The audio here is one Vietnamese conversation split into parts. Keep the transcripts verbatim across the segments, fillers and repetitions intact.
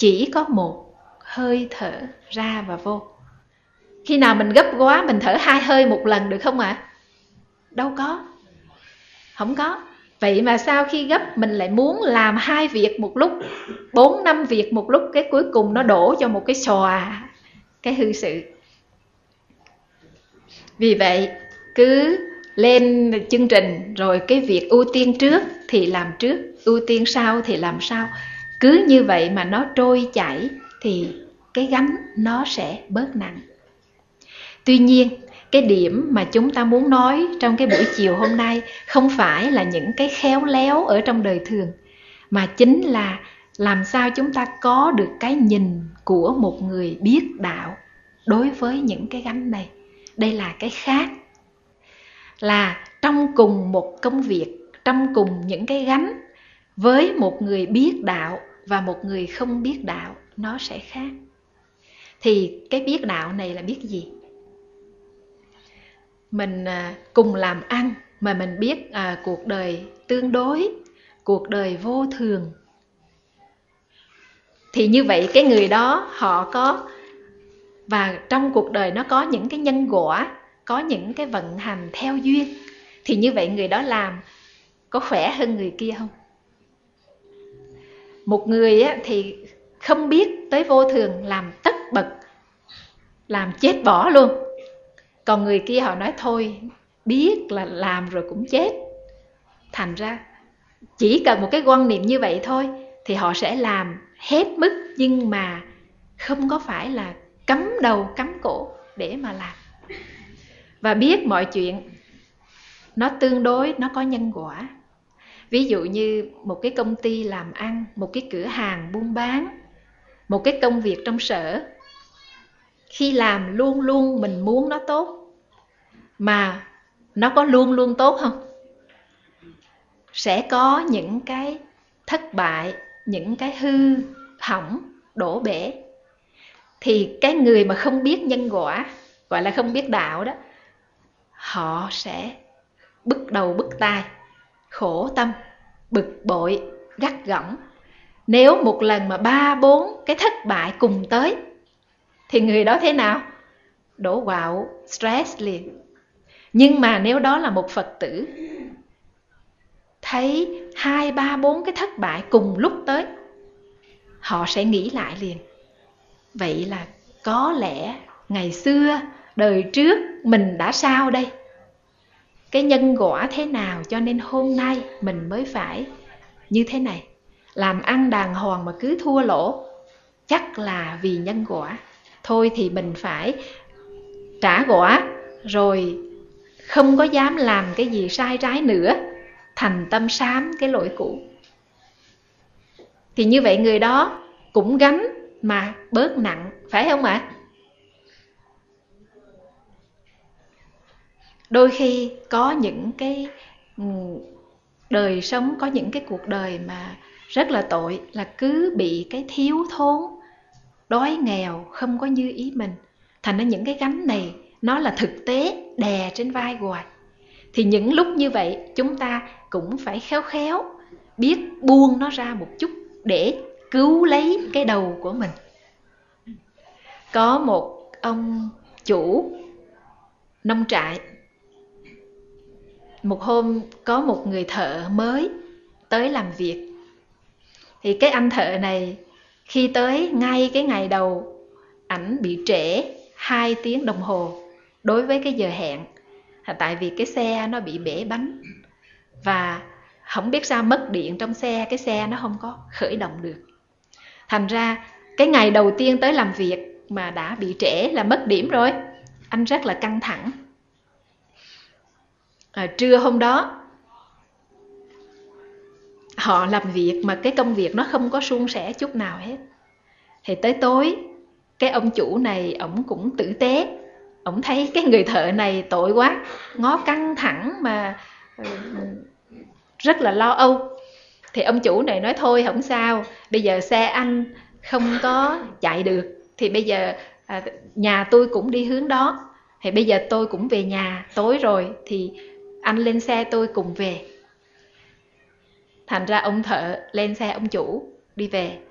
chỉ có một hơi thở ra và vô. Khi nào mình gấp quá mình thở hai hơi một lần được không ạ? À? Đâu có. Không có. Vậy mà sao khi gấp mình lại muốn làm hai việc một lúc, bốn năm việc một lúc, cái cuối cùng nó đổ cho một cái xòa, cái hư sự. Vì vậy cứ lên chương trình rồi cái việc ưu tiên trước thì làm trước, ưu tiên sau thì làm sau. Cứ như vậy mà nó trôi chảy thì cái gánh nó sẽ bớt nặng. Tuy nhiên, cái điểm mà chúng ta muốn nói trong cái buổi chiều hôm nay không phải là những cái khéo léo ở trong đời thường, mà chính là làm sao chúng ta có được cái nhìn của một người biết đạo đối với những cái gánh này. Đây là cái khác. Là trong cùng một công việc, trong cùng những cái gánh, với một người biết đạo và một người không biết đạo, nó sẽ khác. Thì cái biết đạo này là biết gì? Mình à, cùng làm ăn mà mình biết à, cuộc đời tương đối, cuộc đời vô thường, thì như vậy cái người đó họ có, và trong cuộc đời nó có những cái nhân quả, có những cái vận hành theo duyên, thì như vậy người đó làm có khỏe hơn người kia không? Một người á, thì không biết tới vô thường làm tất bật, làm chết bỏ luôn. Còn người kia họ nói thôi, biết là làm rồi cũng chết. Thành ra chỉ cần một cái quan niệm như vậy thôi thì họ sẽ làm hết mức, nhưng mà không có phải là cắm đầu cắm cổ để mà làm. Và biết mọi chuyện nó tương đối, nó có nhân quả. Ví dụ như một cái công ty làm ăn, một cái cửa hàng buôn bán, một cái công việc trong sở, khi làm luôn luôn mình muốn nó tốt, mà nó có luôn luôn tốt không? Sẽ có những cái thất bại, những cái hư hỏng, đổ bể. Thì cái người mà không biết nhân quả, gọi là không biết đạo đó, họ sẽ bứt đầu bứt tai, khổ tâm, bực bội, gắt gỏng. Nếu một lần mà ba bốn cái thất bại cùng tới thì người đó thế nào? Đổ quạo, stress liền. Nhưng mà nếu đó là một Phật tử, thấy hai ba bốn cái thất bại cùng lúc tới, họ sẽ nghĩ lại liền. Vậy là có lẽ ngày xưa, đời trước mình đã sao đây? Cái nhân quả thế nào cho nên hôm nay mình mới phải như thế này? Làm ăn đàng hoàng mà cứ thua lỗ, chắc là vì nhân quả. Thôi thì mình phải trả quả, rồi không có dám làm cái gì sai trái nữa, thành tâm sám cái lỗi cũ. Thì như vậy người đó cũng gánh mà bớt nặng, phải không ạ? Đôi khi có những cái đời sống, có những cái cuộc đời mà rất là tội, là cứ bị cái thiếu thốn, đói nghèo, không có như ý mình. Thành ra những cái gánh này nó là thực tế đè trên vai hoài. Thì những lúc như vậy chúng ta cũng phải khéo khéo, biết buông nó ra một chút để cứu lấy cái đầu của mình. Có một ông chủ nông trại, một hôm có một người thợ mới tới làm việc. Thì cái anh thợ này khi tới ngay cái ngày đầu, ảnh bị trễ hai tiếng đồng hồ đối với cái giờ hẹn. Tại vì cái xe nó bị bể bánh, và không biết sao mất điện trong xe, cái xe nó không có khởi động được. Thành ra cái ngày đầu tiên tới làm việc mà đã bị trễ là mất điểm rồi. Anh rất là căng thẳng. À, trưa hôm đó họ làm việc mà cái công việc nó không có suôn sẻ chút nào hết. Thì tới tối, cái ông chủ này ổng cũng tử tế, ổng thấy cái người thợ này tội quá, ngó căng thẳng mà rất là lo âu. Thì ông chủ này nói thôi không sao, bây giờ xe anh không có chạy được, thì bây giờ à, nhà tôi cũng đi hướng đó, thì bây giờ tôi cũng về nhà, tối rồi thì anh lên xe tôi cùng về. Thành ra ông thợ lên xe ông chủ đi về.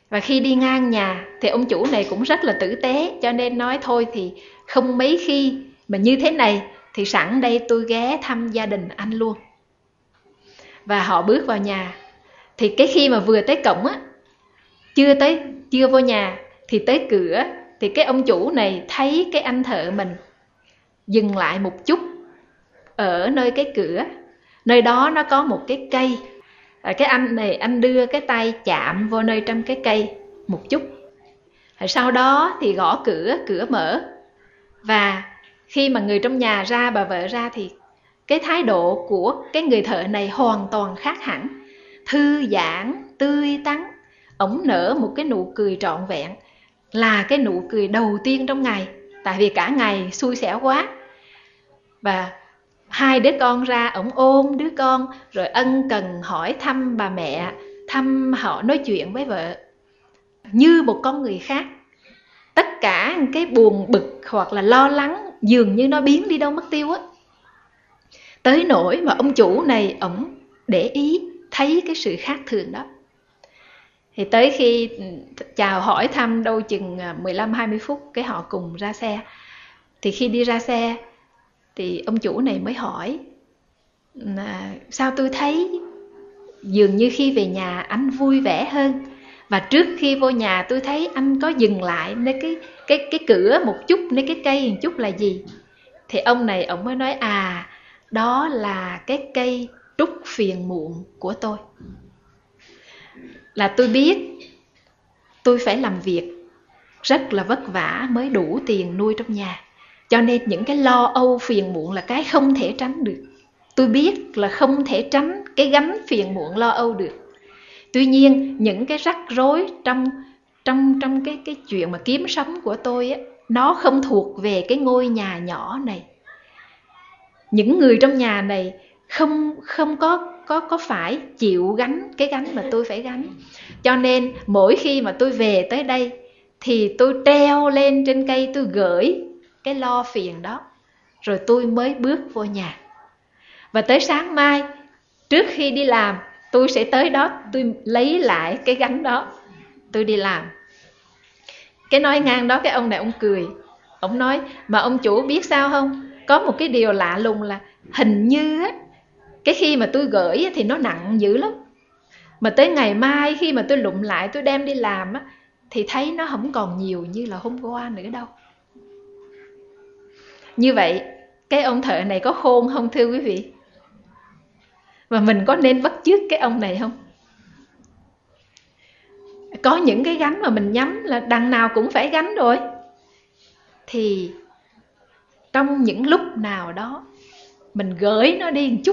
Và khi đi ngang nhà thì ông chủ này cũng rất là tử tế, cho nên nói thôi thì không mấy khi mà như thế này thì sẵn đây tôi ghé thăm gia đình anh luôn. Và họ bước vào nhà. Thì cái khi mà vừa tới cổng á, chưa tới chưa vô nhà thì tới cửa, thì cái ông chủ này thấy cái anh thợ mình dừng lại một chút ở nơi cái cửa. Nơi đó nó có một cái cây. Cái anh này anh đưa cái tay chạm vô nơi trong cái cây một chút. Sau đó thì gõ cửa, cửa mở. Và khi mà người trong nhà ra, bà vợ ra, thì cái thái độ của cái người thợ này hoàn toàn khác hẳn. Thư giãn, tươi tắn. Ổng nở một cái nụ cười trọn vẹn, là cái nụ cười đầu tiên trong ngày. Tại vì cả ngày xui xẻo quá. Và hai đứa con ra, ổng ôm đứa con, rồi ân cần hỏi thăm bà mẹ, thăm họ, nói chuyện với vợ như một con người khác. Tất cả cái buồn bực hoặc là lo lắng dường như nó biến đi đâu mất tiêu á. Tới nỗi mà ông chủ này ổng để ý thấy cái sự khác thường đó. Thì tới khi chào hỏi thăm đâu chừng mười lăm hai mươi phút, cái họ cùng ra xe. Thì khi đi ra xe thì ông chủ này mới hỏi, à, sao tôi thấy dường như khi về nhà anh vui vẻ hơn, và trước khi vô nhà tôi thấy anh có dừng lại nơi cái, cái, cái cửa một chút, nơi cái cây một chút là gì? Thì ông này ông mới nói, à, đó là cái cây trúc phiền muộn của tôi. Là tôi biết tôi phải làm việc rất là vất vả mới đủ tiền nuôi trong nhà, cho nên những cái lo âu phiền muộn là cái không thể tránh được. Tôi biết là không thể tránh cái gánh phiền muộn lo âu được. Tuy nhiên những cái rắc rối trong trong trong cái cái chuyện mà kiếm sống của tôi á, nó không thuộc về cái ngôi nhà nhỏ này. Những người trong nhà này không không có có có phải chịu gánh cái gánh mà tôi phải gánh. Cho nên mỗi khi mà tôi về tới đây thì tôi treo lên trên cây, tôi gửi cái lo phiền đó, rồi tôi mới bước vô nhà. Và tới sáng mai, trước khi đi làm, tôi sẽ tới đó, tôi lấy lại cái gánh đó, tôi đi làm. Cái nói ngang đó, cái ông này ông cười. Ông nói, mà ông chủ biết sao không? Có một cái điều lạ lùng là hình như á, cái khi mà tôi gửi thì nó nặng dữ lắm. Mà tới ngày mai khi mà tôi lụm lại, tôi đem đi làm á, thì thấy nó không còn nhiều như là hôm qua nữa đâu. Như vậy, cái ông thợ này có khôn không thưa quý vị? Và mình có nên bắt chước cái ông này không? Có những cái gánh mà mình nhắm là đằng nào cũng phải gánh rồi, thì trong những lúc nào đó mình gửi nó đi một chút,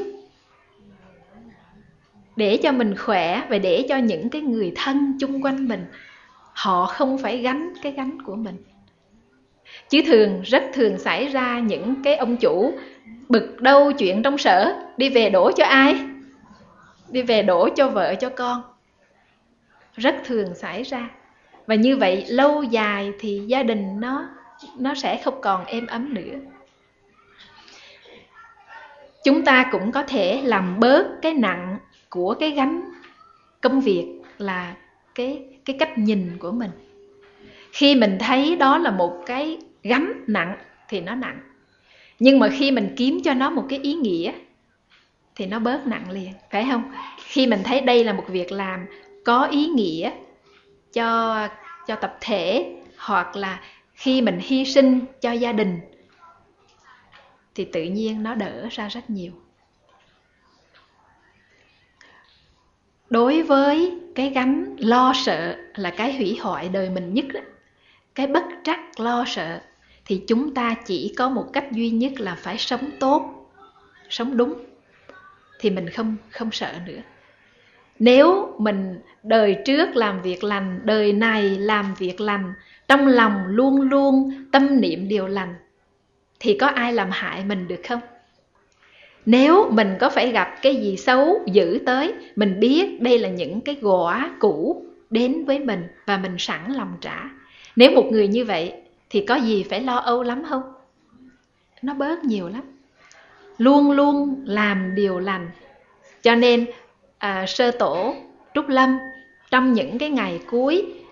để cho mình khỏe, và để cho những cái người thân chung quanh mình họ không phải gánh cái gánh của mình. Chứ thường, rất thường xảy ra những cái ông chủ bực đâu chuyện trong sở, đi về đổ cho ai? Đi về đổ cho vợ, cho con. Rất thường xảy ra. Và như vậy lâu dài thì gia đình nó, nó sẽ không còn êm ấm nữa. Chúng ta cũng có thể làm bớt cái nặng của cái gánh công việc là cái, cái cách nhìn của mình. Khi mình thấy đó là một cái gánh nặng thì nó nặng. Nhưng mà khi mình kiếm cho nó một cái ý nghĩa thì nó bớt nặng liền, phải không? Khi mình thấy đây là một việc làm có ý nghĩa cho, cho tập thể, hoặc là khi mình hy sinh cho gia đình, thì tự nhiên nó đỡ ra rất nhiều. Đối với cái gánh lo sợ là cái hủy hoại đời mình nhất đó, cái bất trắc lo sợ, thì chúng ta chỉ có một cách duy nhất là phải sống tốt, sống đúng, thì mình không, không sợ nữa. Nếu mình đời trước làm việc lành, đời này làm việc lành, trong lòng luôn luôn tâm niệm điều lành, thì có ai làm hại mình được không? Nếu mình có phải gặp cái gì xấu dữ tới, mình biết đây là những cái quả cũ đến với mình và mình sẵn lòng trả. Nếu một người như vậy thì có gì phải lo âu lắm không? Nó bớt nhiều lắm. Luôn luôn làm điều lành. Cho nên à, Sơ Tổ Trúc Lâm trong những cái ngày cuối